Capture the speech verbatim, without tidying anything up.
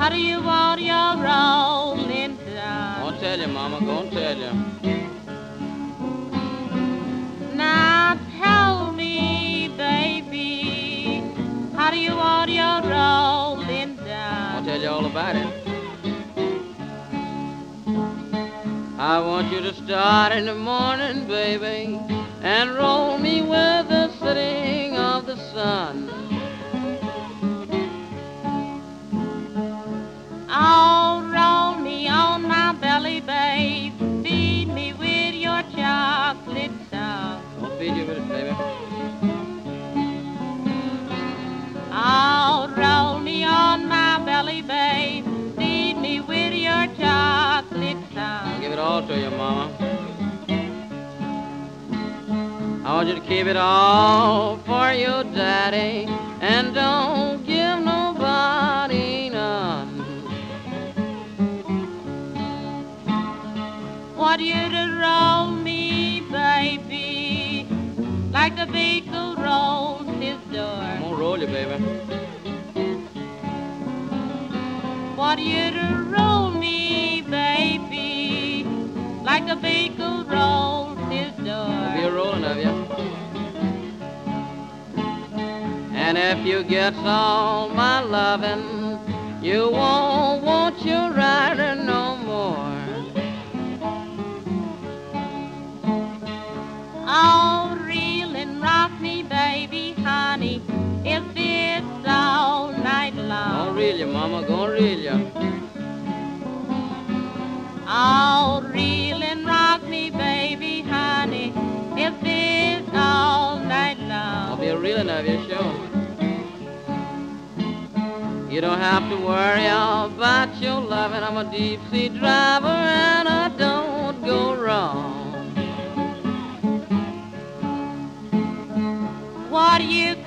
How do you want your rolling done? Gonna tell you, Mama, gonna tell you. Now tell me, baby, how do you want your rolling done? I'll tell you all about it. I want you to start in the morning, baby, and roll me with the setting of the sun. Oh, roll me on my belly, babe. Feed me with your chocolate sauce. I'll feed you with it, baby. Oh, roll me on my belly, babe. Feed me with your chocolate sauce. I'll give it all to you, Mama. I want you to keep it all for your daddy, and don't give nobody none. Want you to roll me, baby, like the baker rolls his door. I'm gonna roll you, baby. Want you to roll me, baby, like the baker rolls his I'll be a door. rolling of you. And if you get all my loving, you won't want your rider no more. Oh, reel and rock me, baby, honey, if it's all night Gonna long. reel you, Mama, gonna reel you. Oh, reel and rock me, baby, honey, if it's all night I'll long. be a reeling of you, sure. You don't have to worry about your loving. I'm a deep sea driver and I don't go wrong. What do you